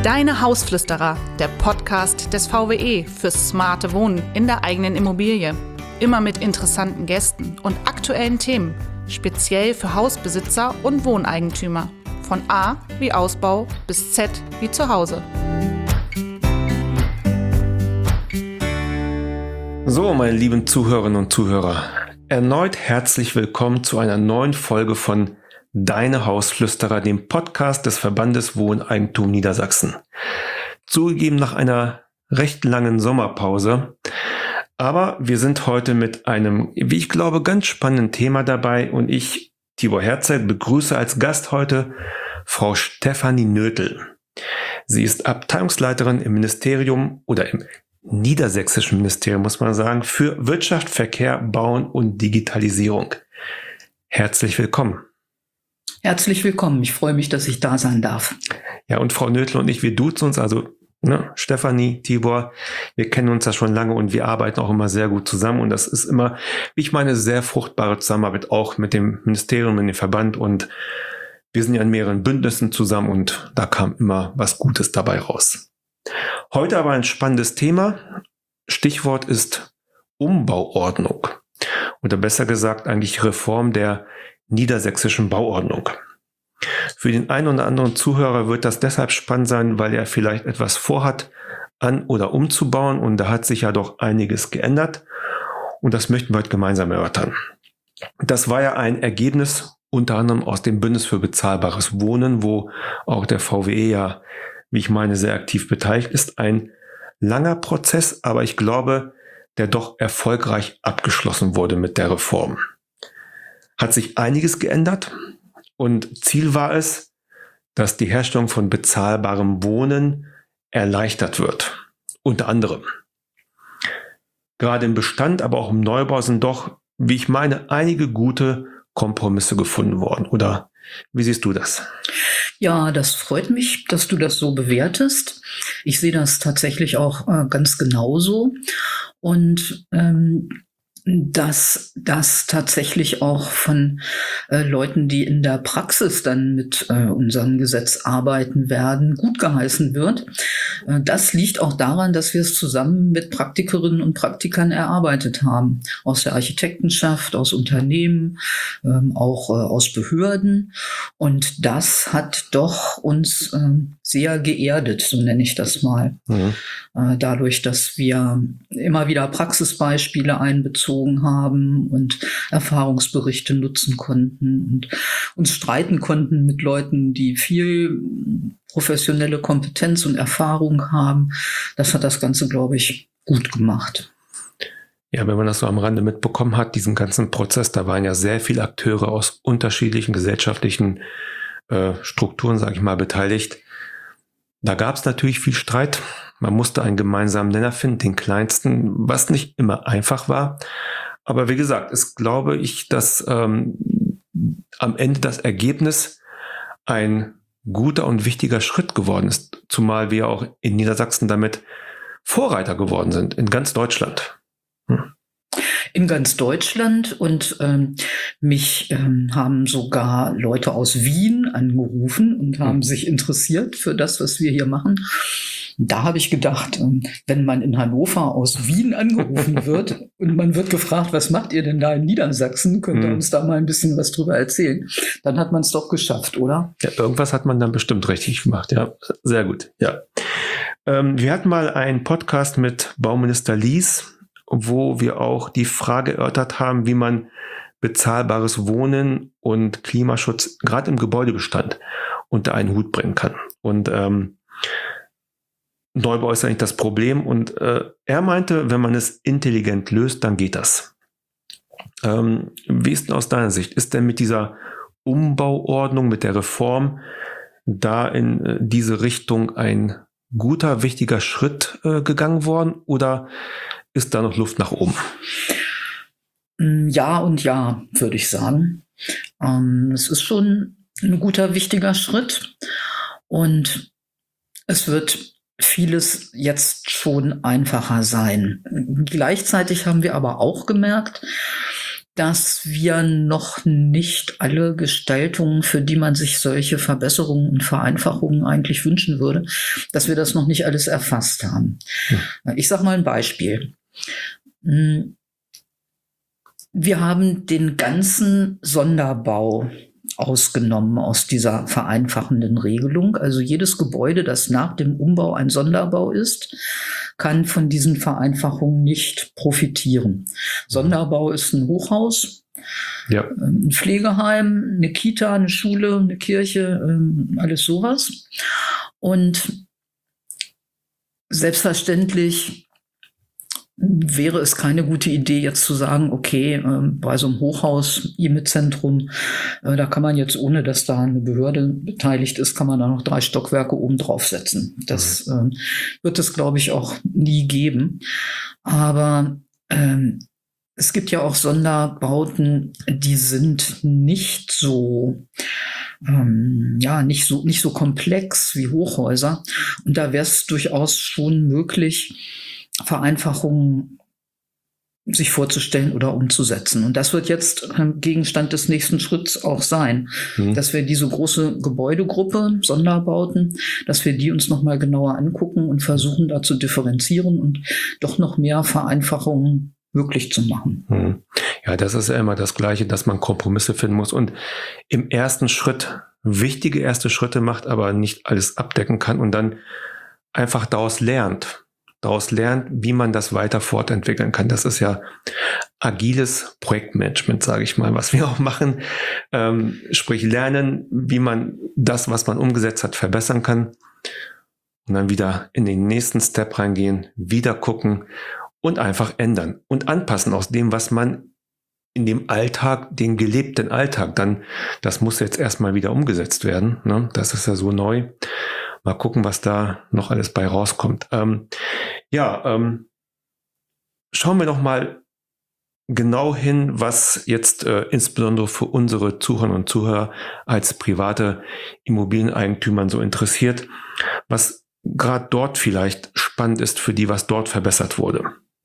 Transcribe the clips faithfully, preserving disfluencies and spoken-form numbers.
Deine Hausflüsterer, der Podcast des V W E fürs smarte Wohnen in der eigenen Immobilie. Immer mit interessanten Gästen und aktuellen Themen, speziell für Hausbesitzer und Wohneigentümer. Von A wie Ausbau bis Z wie Zuhause. So, meine lieben Zuhörerinnen und Zuhörer, erneut herzlich willkommen zu einer neuen Folge von Deine Hausflüsterer, dem Podcast des Verbandes Wohneigentum Niedersachsen. Zugegeben nach einer recht langen Sommerpause, aber wir sind heute mit einem, wie ich glaube, ganz spannenden Thema dabei und ich, Tibor Herzeit, begrüße als Gast heute Frau Stefanie Nötl. Sie ist Abteilungsleiterin im Ministerium oder im niedersächsischen Ministerium, muss man sagen, für Wirtschaft, Verkehr, Bauen und Digitalisierung. Herzlich willkommen. Herzlich willkommen. Ich freue mich, dass ich da sein darf. Ja, und Frau Nötl und ich, wir duzen uns, also ne, Stefanie, Tibor, wir kennen uns ja schon lange und wir arbeiten auch immer sehr gut zusammen. Und das ist immer, wie ich meine, sehr fruchtbare Zusammenarbeit auch mit dem Ministerium, mit dem Verband. Und wir sind ja in mehreren Bündnissen zusammen und da kam immer was Gutes dabei raus. Heute aber ein spannendes Thema. Stichwort ist Umbauordnung. Oder besser gesagt eigentlich Reform der niedersächsischen Bauordnung. Für den einen oder anderen Zuhörer wird das deshalb spannend sein, weil er vielleicht etwas vorhat, an- oder umzubauen. Und da hat sich ja doch einiges geändert. Und das möchten wir heute gemeinsam erörtern. Das war ja ein Ergebnis unter anderem aus dem Bündnis für bezahlbares Wohnen, wo auch der V W E ja, wie ich meine, sehr aktiv beteiligt ist. Ein langer Prozess, aber ich glaube, der doch erfolgreich abgeschlossen wurde mit der Reform. Hat sich einiges geändert und Ziel war es, dass die Herstellung von bezahlbarem Wohnen erleichtert wird. Unter anderem. Gerade im Bestand, aber auch im Neubau sind doch, wie ich meine, einige gute Kompromisse gefunden worden. Oder wie siehst du das? Ja, das freut mich, dass du das so bewertest. Ich sehe das tatsächlich auch äh, ganz genauso. Und ähm, dass das tatsächlich auch von äh, Leuten, die in der Praxis dann mit äh, unserem Gesetz arbeiten werden, gut geheißen wird. Äh, das liegt auch daran, dass wir es zusammen mit Praktikerinnen und Praktikern erarbeitet haben. Aus der Architektenschaft, aus Unternehmen, ähm, auch äh, aus Behörden. Und das hat doch uns äh, sehr geerdet, so nenne ich das mal. Mhm. Äh, dadurch, dass wir immer wieder Praxisbeispiele einbezogen haben und Erfahrungsberichte nutzen konnten und uns streiten konnten mit Leuten, die viel professionelle Kompetenz und Erfahrung haben. Das hat das Ganze, glaube ich, gut gemacht. Ja, wenn man das so am Rande mitbekommen hat, diesen ganzen Prozess, da waren ja sehr viele Akteure aus unterschiedlichen gesellschaftlichen äh, Strukturen, sage ich mal, beteiligt. Da gab es natürlich viel Streit. Man musste einen gemeinsamen Nenner finden, den kleinsten, was nicht immer einfach war. Aber wie gesagt, ist, glaube ich, dass ähm, am Ende das Ergebnis ein guter und wichtiger Schritt geworden ist. Zumal wir auch in Niedersachsen damit Vorreiter geworden sind, in ganz Deutschland. Hm. In ganz Deutschland und ähm, mich ähm, haben sogar Leute aus Wien angerufen und haben hm. sich interessiert für das, was wir hier machen. Da habe ich gedacht, wenn man in Hannover aus Wien angerufen wird und man wird gefragt, was macht ihr denn da in Niedersachsen? Könnt ihr uns da mal ein bisschen was drüber erzählen? Dann hat man es doch geschafft, oder? Ja, irgendwas hat man dann bestimmt richtig gemacht. Ja, sehr gut. Ja, ähm, wir hatten mal einen Podcast mit Bauminister Lies, wo wir auch die Frage erörtert haben, wie man bezahlbares Wohnen und Klimaschutz gerade im Gebäudebestand unter einen Hut bringen kann. Und ähm, Neubau ist ja nicht das Problem und äh, er meinte, wenn man es intelligent löst, dann geht das. Ähm, wie ist denn aus deiner Sicht? Ist denn mit dieser Umbauordnung, mit der Reform da in äh, diese Richtung ein guter, wichtiger Schritt äh, gegangen worden oder ist da noch Luft nach oben? Ja und ja, würde ich sagen. Ähm, es ist schon ein guter, wichtiger Schritt und es wird vieles jetzt schon einfacher sein. Gleichzeitig haben wir aber auch gemerkt, dass wir noch nicht alle Gestaltungen, für die man sich solche Verbesserungen und Vereinfachungen eigentlich wünschen würde, dass wir das noch nicht alles erfasst haben. Ja. Ich sage mal ein Beispiel. Wir haben den ganzen Sonderbau ausgenommen aus dieser vereinfachenden Regelung. Also jedes Gebäude, das nach dem Umbau ein Sonderbau ist, kann von diesen Vereinfachungen nicht profitieren. Sonderbau ist ein Hochhaus, ja, ein Pflegeheim, eine Kita, eine Schule, eine Kirche, alles sowas. Und selbstverständlich wäre es keine gute Idee, jetzt zu sagen, okay, äh, bei so einem Hochhaus, I M E-Zentrum, äh, da kann man jetzt, ohne dass da eine Behörde beteiligt ist, kann man da noch drei Stockwerke oben draufsetzen. Das äh, wird es, glaube ich, auch nie geben. Aber ähm, es gibt ja auch Sonderbauten, die sind nicht so ähm, ja, nicht so, nicht so komplex wie Hochhäuser. Und da wäre es durchaus schon möglich, Vereinfachungen sich vorzustellen oder umzusetzen. Und das wird jetzt Gegenstand des nächsten Schritts auch sein, mhm. dass wir diese große Gebäudegruppe, Sonderbauten, dass wir die uns nochmal genauer angucken und versuchen, da zu differenzieren und doch noch mehr Vereinfachungen möglich zu machen. Mhm. Ja, das ist ja immer das Gleiche, dass man Kompromisse finden muss und im ersten Schritt wichtige erste Schritte macht, aber nicht alles abdecken kann und dann einfach daraus lernt. daraus lernt, wie man das weiter fortentwickeln kann. Das ist ja agiles Projektmanagement, sage ich mal, was wir auch machen. Ähm, sprich lernen, wie man das, was man umgesetzt hat, verbessern kann und dann wieder in den nächsten Step reingehen, wieder gucken und einfach ändern und anpassen aus dem, was man in dem Alltag, den gelebten Alltag, dann, das muss jetzt erstmal wieder umgesetzt werden. Ne? Das ist ja so neu. Mal gucken, was da noch alles bei rauskommt. Ähm, ja, ähm, schauen wir noch mal genau hin, was jetzt äh, insbesondere für unsere Zuhörerinnen und Zuhörer als private Immobilieneigentümer so interessiert, was gerade dort vielleicht spannend ist für die, was dort verbessert wurde.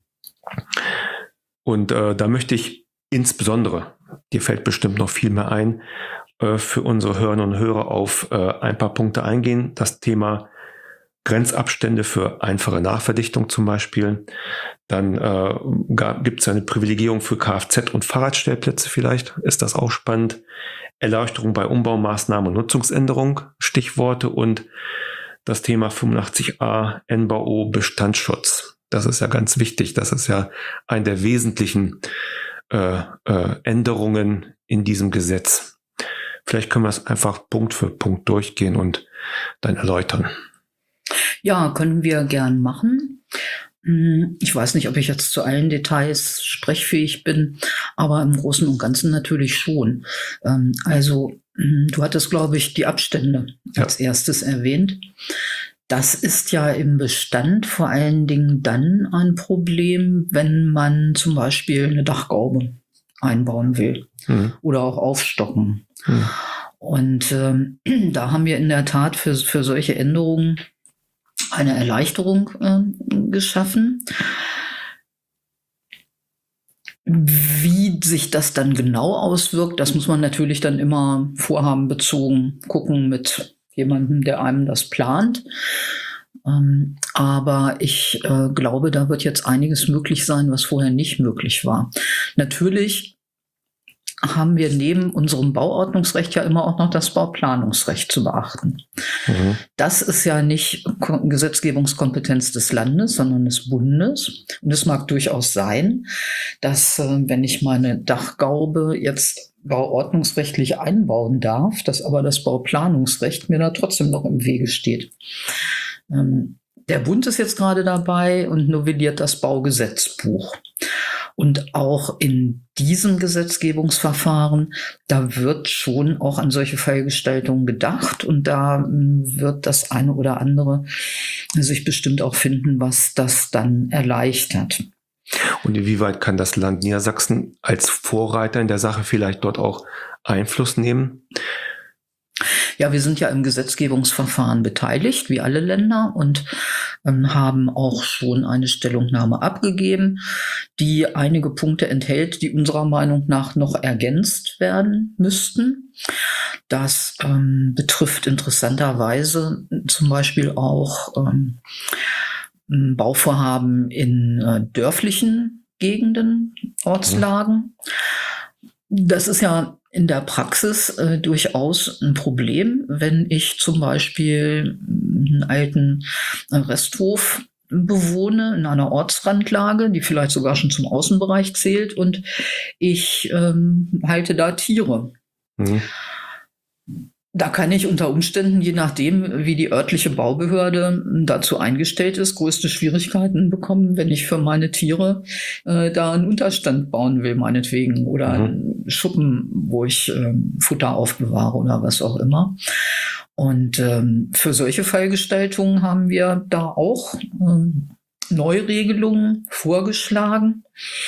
Und äh, da möchte ich insbesondere, dir fällt bestimmt noch viel mehr ein, für unsere Hörerinnen und Hörer auf äh, ein paar Punkte eingehen. Das Thema Grenzabstände für einfache Nachverdichtung zum Beispiel. Dann äh, gibt es eine Privilegierung für Kfz- und Fahrradstellplätze vielleicht. Ist das auch spannend. Erleichterung bei Umbaumaßnahmen und Nutzungsänderung, Stichworte. Und das Thema fünfundachtzig a N B O Bestandsschutz. Das ist ja ganz wichtig. Das ist ja eine der wesentlichen äh, äh, Änderungen in diesem Gesetz. Vielleicht können wir es einfach Punkt für Punkt durchgehen und dann erläutern. Ja, können wir gern machen. Ich weiß nicht, ob ich jetzt zu allen Details sprechfähig bin, aber im Großen und Ganzen natürlich schon. Also, du hattest, glaube ich, die Abstände ja. als erstes erwähnt. Das ist ja im Bestand vor allen Dingen dann ein Problem, wenn man zum Beispiel eine Dachgaube einbauen will mhm. oder auch aufstocken. Mhm. Und ähm, da haben wir in der Tat für, für solche Änderungen eine Erleichterung äh, geschaffen. Wie sich das dann genau auswirkt, das muss man natürlich dann immer vorhabenbezogen gucken mit jemandem, der einem das plant. Ähm, aber ich äh, glaube, da wird jetzt einiges möglich sein, was vorher nicht möglich war. Natürlich haben wir neben unserem Bauordnungsrecht ja immer auch noch das Bauplanungsrecht zu beachten. Mhm. Das ist ja nicht Gesetzgebungskompetenz des Landes, sondern des Bundes. Und es mag durchaus sein, dass, äh, wenn ich meine Dachgaube jetzt bauordnungsrechtlich einbauen darf, dass aber das Bauplanungsrecht mir da trotzdem noch im Wege steht. Ähm, der Bund ist jetzt gerade dabei und novelliert das Baugesetzbuch. Und auch in diesem Gesetzgebungsverfahren, da wird schon auch an solche Fallgestaltungen gedacht und da wird das eine oder andere sich bestimmt auch finden, was das dann erleichtert. Und inwieweit kann das Land Niedersachsen als Vorreiter in der Sache vielleicht dort auch Einfluss nehmen? Ja, wir sind ja im Gesetzgebungsverfahren beteiligt, wie alle Länder, und ähm, haben auch schon eine Stellungnahme abgegeben, die einige Punkte enthält, die unserer Meinung nach noch ergänzt werden müssten. Das ähm, betrifft interessanterweise zum Beispiel auch ähm, Bauvorhaben in äh, dörflichen Gegenden, Ortslagen. Das ist ja in der Praxis äh, durchaus ein Problem, wenn ich zum Beispiel einen alten äh, Resthof bewohne in einer Ortsrandlage, die vielleicht sogar schon zum Außenbereich zählt, und ich ähm, halte da Tiere. Mhm. Da kann ich unter Umständen, je nachdem, wie die örtliche Baubehörde dazu eingestellt ist, größte Schwierigkeiten bekommen, wenn ich für meine Tiere äh, da einen Unterstand bauen will, meinetwegen, oder mhm. einen Schuppen, wo ich äh, Futter aufbewahre oder was auch immer. Und ähm, für solche Fallgestaltungen haben wir da auch ähm, Neuregelungen vorgeschlagen.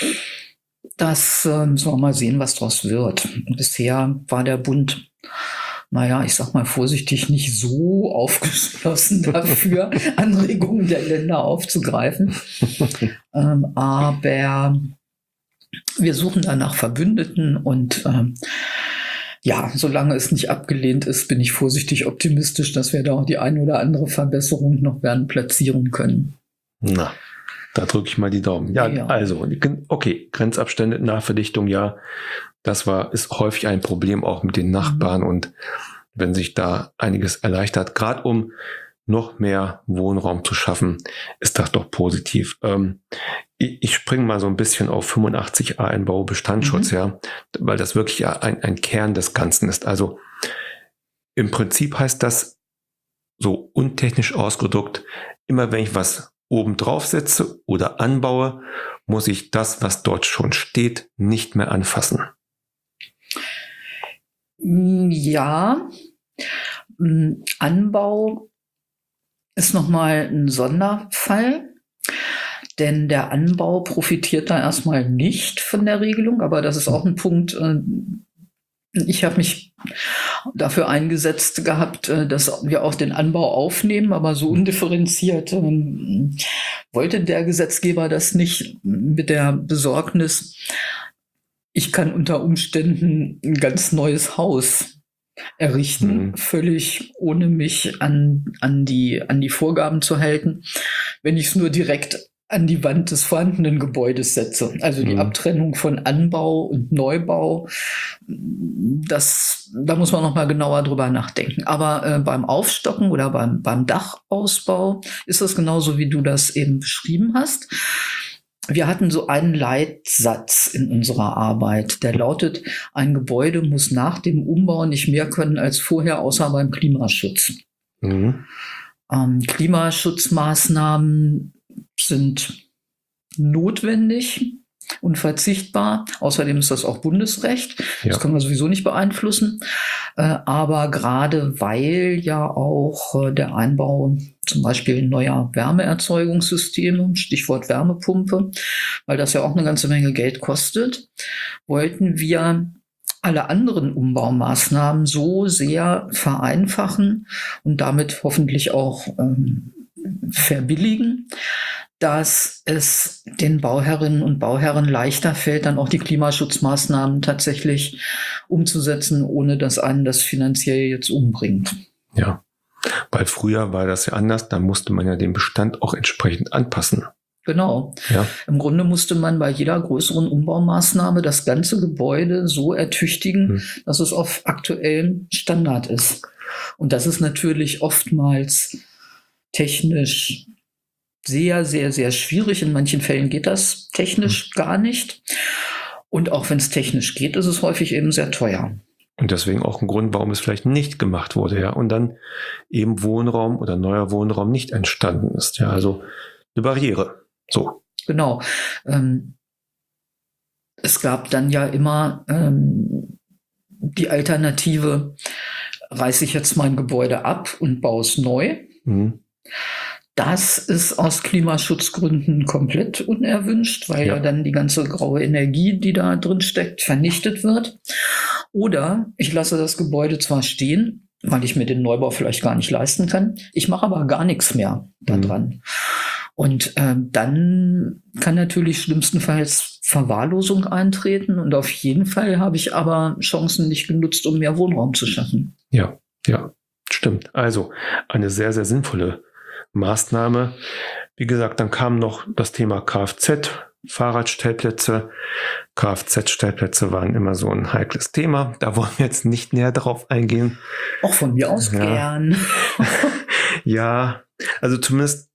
Das äh, müssen wir mal sehen, was daraus wird. Bisher war der Bund, naja, ich sag mal vorsichtig, nicht so aufgeschlossen dafür, Anregungen der Länder aufzugreifen. ähm, aber wir suchen da nach Verbündeten, und ähm, ja, solange es nicht abgelehnt ist, bin ich vorsichtig optimistisch, dass wir da auch die eine oder andere Verbesserung noch werden platzieren können. Na, da drücke ich mal die Daumen. Ja, ja. Also, okay, Grenzabstände, Nachverdichtung, ja. Das war, ist häufig ein Problem auch mit den Nachbarn, mhm. und wenn sich da einiges erleichtert, gerade um noch mehr Wohnraum zu schaffen, ist das doch positiv. Ähm, ich, ich springe mal so ein bisschen auf fünfundachtzig a N Bau Bestandsschutz, mhm. ja, weil das wirklich ein, ein Kern des Ganzen ist. Also im Prinzip heißt das, so untechnisch ausgedrückt, immer wenn ich was oben drauf setze oder anbaue, muss ich das, was dort schon steht, nicht mehr anfassen. Ja, Anbau ist nochmal ein Sonderfall, denn der Anbau profitiert da erstmal nicht von der Regelung, aber das ist auch ein Punkt. Ich habe mich dafür eingesetzt gehabt, dass wir auch den Anbau aufnehmen, aber so undifferenziert wollte der Gesetzgeber das nicht, mit der Besorgnis, ich kann unter Umständen ein ganz neues Haus errichten, mhm. völlig ohne mich an, an, die, an die Vorgaben zu halten, wenn ich es nur direkt an die Wand des vorhandenen Gebäudes setze. Also die mhm. Abtrennung von Anbau und Neubau, das, da muss man noch mal genauer drüber nachdenken. Aber äh, beim Aufstocken oder beim, beim Dachausbau ist das genauso, wie du das eben beschrieben hast. Wir hatten so einen Leitsatz in unserer Arbeit, der lautet: Ein Gebäude muss nach dem Umbau nicht mehr können als vorher, außer beim Klimaschutz. Mhm. Ähm, Klimaschutzmaßnahmen sind notwendig, unverzichtbar. Außerdem ist das auch Bundesrecht. Ja. Das können wir sowieso nicht beeinflussen. Äh, aber gerade weil ja auch äh, der Einbau zum Beispiel neuer Wärmeerzeugungssysteme, Stichwort Wärmepumpe, weil das ja auch eine ganze Menge Geld kostet, wollten wir alle anderen Umbaumaßnahmen so sehr vereinfachen und damit hoffentlich auch ähm, verbilligen, dass es den Bauherrinnen und Bauherren leichter fällt, dann auch die Klimaschutzmaßnahmen tatsächlich umzusetzen, ohne dass einen das finanziell jetzt umbringt. Ja, weil früher war das ja anders, da musste man ja den Bestand auch entsprechend anpassen. Genau. Ja. Im Grunde musste man bei jeder größeren Umbaumaßnahme das ganze Gebäude so ertüchtigen, hm. dass es auf aktuellem Standard ist. Und das ist natürlich oftmals technisch sehr, sehr, sehr schwierig. In manchen Fällen geht das technisch hm. gar nicht. Und auch wenn es technisch geht, ist es häufig eben sehr teuer. Und deswegen auch ein Grund, warum es vielleicht nicht gemacht wurde, ja. Und dann eben Wohnraum oder neuer Wohnraum nicht entstanden ist. Ja, also eine Barriere. So. Genau. Ähm, es gab dann ja immer ähm, die Alternative, reiße ich jetzt mein Gebäude ab und baue es neu. Mhm. Das ist aus Klimaschutzgründen komplett unerwünscht, weil ja. ja dann die ganze graue Energie, die da drin steckt, vernichtet wird. Oder ich lasse das Gebäude zwar stehen, weil ich mir den Neubau vielleicht gar nicht leisten kann. Ich mache aber gar nichts mehr daran. Mhm. Und ähm, dann kann natürlich schlimmstenfalls Verwahrlosung eintreten. Und auf jeden Fall habe ich aber Chancen nicht genutzt, um mehr Wohnraum zu schaffen. Ja, ja, stimmt. Also eine sehr, sehr sinnvolle Maßnahme. Wie gesagt, dann kam noch das Thema Kfz, Fahrradstellplätze. Kfz-Stellplätze waren immer so ein heikles Thema. Da wollen wir jetzt nicht näher drauf eingehen. Auch von mir aus ja. gern. Ja, also zumindest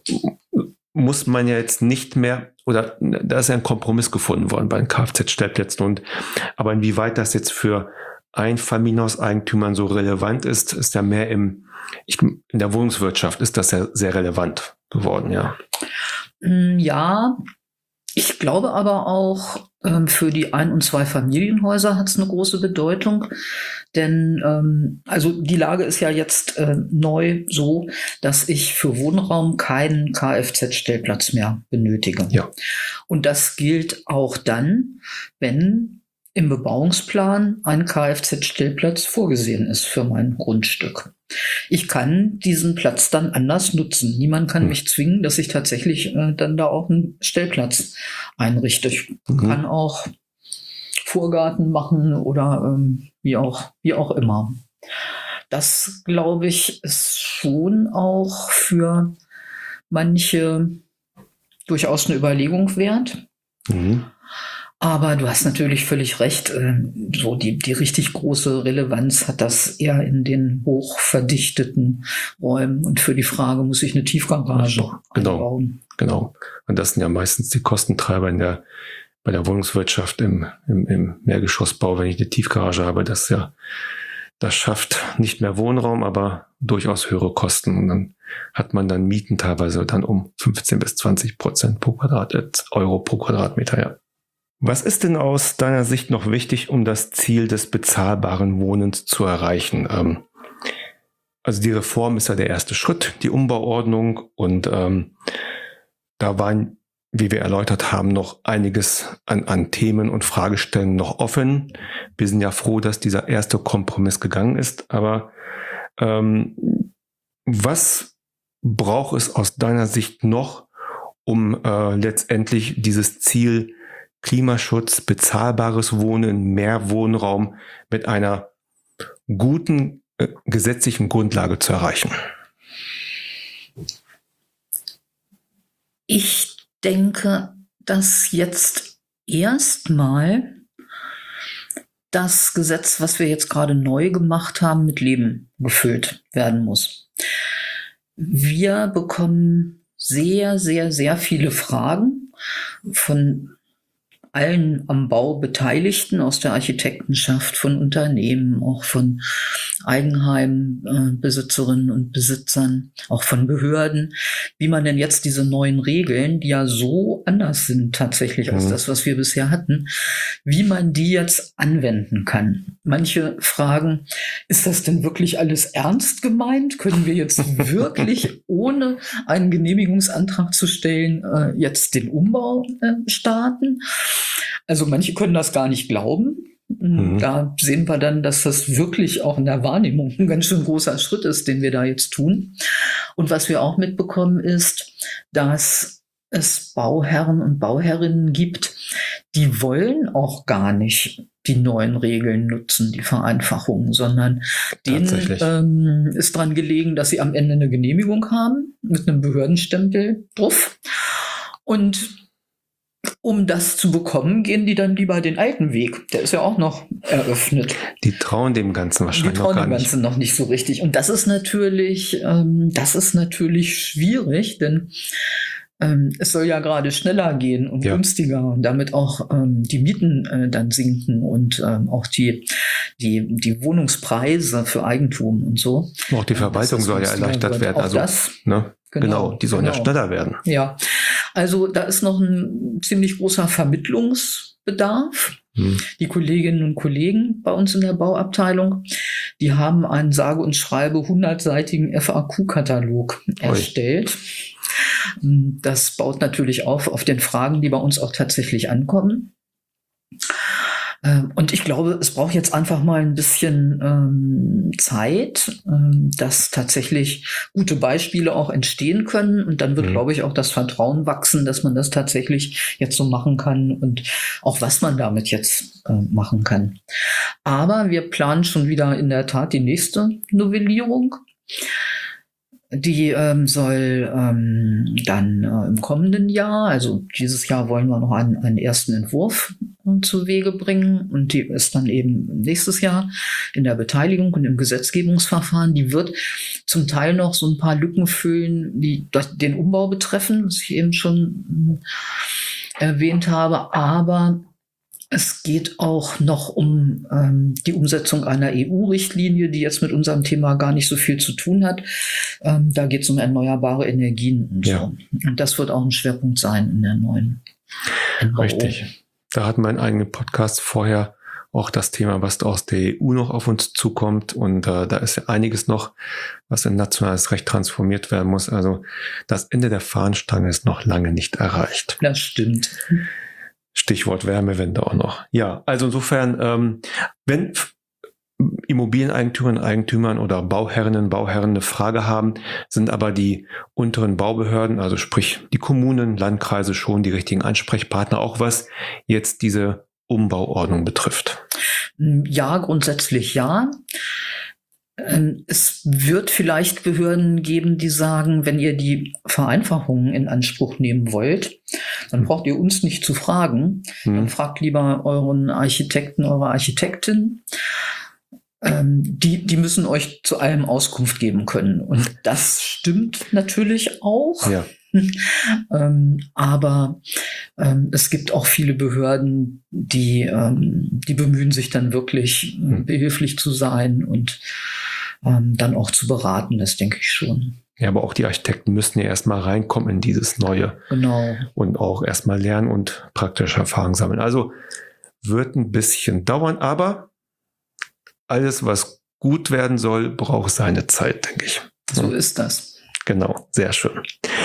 muss man ja jetzt nicht mehr, oder da ist ja ein Kompromiss gefunden worden bei den Kfz-Stellplätzen. Und aber inwieweit das jetzt für Einfamilienhauseigentümern so relevant ist, ist ja mehr im, ich, in der Wohnungswirtschaft ist das ja sehr relevant geworden, ja. Ja, ich glaube aber auch, ähm, für die Ein- und Zwei-Familienhäuser hat es eine große Bedeutung. Denn ähm, also die Lage ist ja jetzt äh, neu so, dass ich für Wohnraum keinen Kfz-Stellplatz mehr benötige. Ja. Und das gilt auch dann, wenn im Bebauungsplan ein Kfz-Stellplatz vorgesehen ist für mein Grundstück. Ich kann diesen Platz dann anders nutzen. Niemand kann hm. mich zwingen, dass ich tatsächlich äh, dann da auch einen Stellplatz einrichte. Ich mhm. kann auch Vorgarten machen oder ähm, wie auch, wie auch immer. Das, glaube ich, ist schon auch für manche durchaus eine Überlegung wert. Mhm. Aber du hast natürlich völlig recht, so die, die richtig große Relevanz hat das eher in den hochverdichteten Räumen. Und für die Frage, muss ich eine Tiefgarage genau, einbauen? Genau. Und das sind ja meistens die Kostentreiber in der, bei der Wohnungswirtschaft im, im, im Mehrgeschossbau, wenn ich eine Tiefgarage habe. Das ja, das schafft nicht mehr Wohnraum, aber durchaus höhere Kosten. Und dann hat man dann Mieten teilweise dann um fünfzehn bis zwanzig Prozent pro Quadrat, äh, Euro pro Quadratmeter, ja. Was ist denn aus deiner Sicht noch wichtig, um das Ziel des bezahlbaren Wohnens zu erreichen? Ähm, also die Reform ist ja der erste Schritt, die Umbauordnung. Und ähm, da waren, wie wir erläutert haben, noch einiges an, an Themen und Fragestellungen noch offen. Wir sind ja froh, dass dieser erste Kompromiss gegangen ist. Aber ähm, was braucht es aus deiner Sicht noch, um äh, letztendlich dieses Ziel Klimaschutz, bezahlbares Wohnen, mehr Wohnraum mit einer guten äh, gesetzlichen Grundlage zu erreichen? Ich denke, dass jetzt erstmal das Gesetz, was wir jetzt gerade neu gemacht haben, mit Leben gefüllt werden muss. Wir bekommen sehr, sehr, sehr viele Fragen von allen am Bau Beteiligten aus der Architektenschaft, von Unternehmen, auch von Eigenheimbesitzerinnen und Besitzern, auch von Behörden, wie man denn jetzt diese neuen Regeln, die ja so anders sind tatsächlich als mhm. das, was wir bisher hatten, wie man die jetzt anwenden kann. Manche fragen, ist das denn wirklich alles ernst gemeint? Können wir jetzt wirklich, ohne einen Genehmigungsantrag zu stellen, äh, jetzt den Umbau äh, starten? Also manche können das gar nicht glauben. Mhm. Da sehen wir dann, dass das wirklich auch in der Wahrnehmung ein ganz schön großer Schritt ist, den wir da jetzt tun. Und was wir auch mitbekommen ist, dass es Bauherren und Bauherrinnen gibt, die wollen auch gar nicht die neuen Regeln nutzen, die Vereinfachungen, sondern denen ähm, ist dran gelegen, dass sie am Ende eine Genehmigung haben mit einem Behördenstempel drauf. Und um das zu bekommen, gehen die dann lieber den alten Weg. Der ist ja auch noch eröffnet. Die trauen dem Ganzen wahrscheinlich noch gar nicht. Die trauen dem Ganzen noch nicht so richtig. Und das ist natürlich, ähm, das ist natürlich schwierig, denn ähm, es soll ja gerade schneller gehen und ja. günstiger und damit auch ähm, die Mieten äh, dann sinken und ähm, auch die, die, die Wohnungspreise für Eigentum und so. Auch die Verwaltung soll ja erleichtert werden. Auch also, das, ne? Genau, genau, die sollen genau. ja schneller werden. Ja, also da ist noch ein ziemlich großer Vermittlungsbedarf. Hm. Die Kolleginnen und Kollegen bei uns in der Bauabteilung, die haben einen sage und schreibe hundertseitigen F A Q-Katalog erstellt. Das baut natürlich auf auf den Fragen, die bei uns auch tatsächlich ankommen. Ähm, und ich glaube, es braucht jetzt einfach mal ein bisschen ähm, Zeit, ähm, dass tatsächlich gute Beispiele auch entstehen können. Und dann wird, mhm. glaube ich, auch das Vertrauen wachsen, dass man das tatsächlich jetzt so machen kann und auch was man damit jetzt äh, machen kann. Aber wir planen schon wieder in der Tat die nächste Novellierung. Die ähm, soll ähm, dann äh, im kommenden Jahr, also dieses Jahr wollen wir noch einen, einen ersten Entwurf äh, zu Wege bringen und die ist dann eben nächstes Jahr in der Beteiligung und im Gesetzgebungsverfahren. Die wird zum Teil noch so ein paar Lücken füllen, die den Umbau betreffen, was ich eben schon äh, erwähnt habe, aber es geht auch noch um ähm, die Umsetzung einer E U-Richtlinie, die jetzt mit unserem Thema gar nicht so viel zu tun hat. Ähm, da geht es um erneuerbare Energien und ja. so. Und das wird auch ein Schwerpunkt sein in der neuen N V O. Richtig. Da hat mein eigener Podcast vorher auch das Thema, was aus der E U noch auf uns zukommt. Und äh, da ist ja einiges noch, was in nationales Recht transformiert werden muss. Also das Ende der Fahnenstange ist noch lange nicht erreicht. Das stimmt. Stichwort Wärmewende auch noch. Ja, also insofern, ähm, wenn Immobilieneigentümerinnen, Eigentümern oder Bauherrinnen, Bauherren eine Frage haben, sind aber die unteren Baubehörden, also sprich die Kommunen, Landkreise schon die richtigen Ansprechpartner, auch was jetzt diese Umbauordnung betrifft. Ja, grundsätzlich ja. Es wird vielleicht Behörden geben, die sagen, wenn ihr die Vereinfachungen in Anspruch nehmen wollt, dann braucht ihr uns nicht zu fragen. Hm. Dann fragt lieber euren Architekten, eure Architektin. Ähm, die, die müssen euch zu allem Auskunft geben können. Und das stimmt natürlich auch. Ja. ähm, aber ähm, es gibt auch viele Behörden, die, ähm, die bemühen sich dann wirklich, hm. behilflich zu sein und ähm, dann auch zu beraten, das denke ich schon. Ja, aber auch die Architekten müssen ja erstmal reinkommen in dieses Neue. Genau. Und auch erstmal lernen und praktische Erfahrungen sammeln. Also wird ein bisschen dauern, aber alles, was gut werden soll, braucht seine Zeit, denke ich. So ist das. Genau, sehr schön.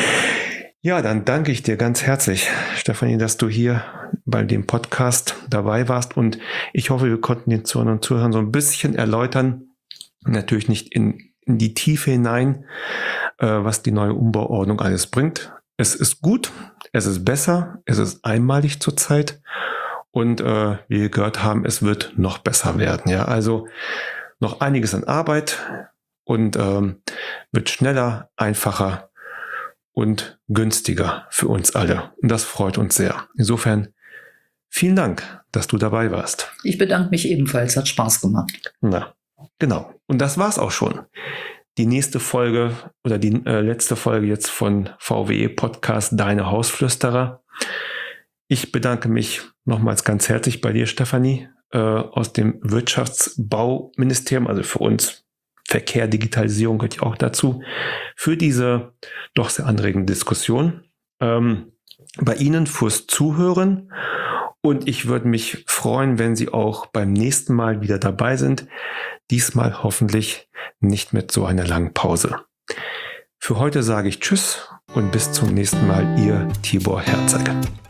Ja, dann danke ich dir ganz herzlich, Stefanie, dass du hier bei dem Podcast dabei warst. Und ich hoffe, wir konnten den Zuhörern und Zuhörern so ein bisschen erläutern, natürlich nicht in, in die Tiefe hinein, äh, was die neue Umbauordnung alles bringt. Es ist gut, es ist besser, es ist einmalig zurzeit. Und äh, wie wir gehört haben, es wird noch besser werden. Ja, also noch einiges an Arbeit und ähm, wird schneller, einfacher und günstiger für uns alle. Und das freut uns sehr. Insofern vielen Dank, dass du dabei warst. Ich bedanke mich ebenfalls, hat Spaß gemacht. Na, genau. Und das war's auch schon. Die nächste Folge oder die äh, letzte Folge jetzt von V W E Podcast Deine Hausflüsterer. Ich bedanke mich nochmals ganz herzlich bei dir, Stefanie, äh, aus dem Wirtschaftsbauministerium, also für uns Verkehr, Digitalisierung gehört ja auch dazu, für diese doch sehr anregende Diskussion. Ähm, bei Ihnen fürs Zuhören und ich würde mich freuen, wenn Sie auch beim nächsten Mal wieder dabei sind. Diesmal hoffentlich nicht mit so einer langen Pause. Für heute sage ich Tschüss und bis zum nächsten Mal, Ihr Tibor Herzegger.